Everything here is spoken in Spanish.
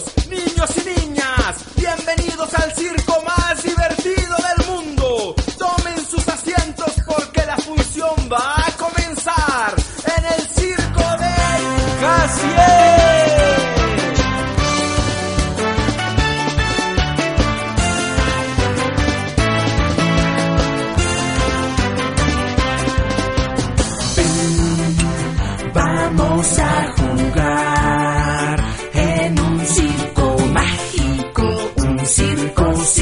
caballeros, niños y niñas, bienvenidos al circo más divertido del mundo. Tomen sus asientos porque la función va a comenzar en el circo de Jasiel. Vamos a jugar.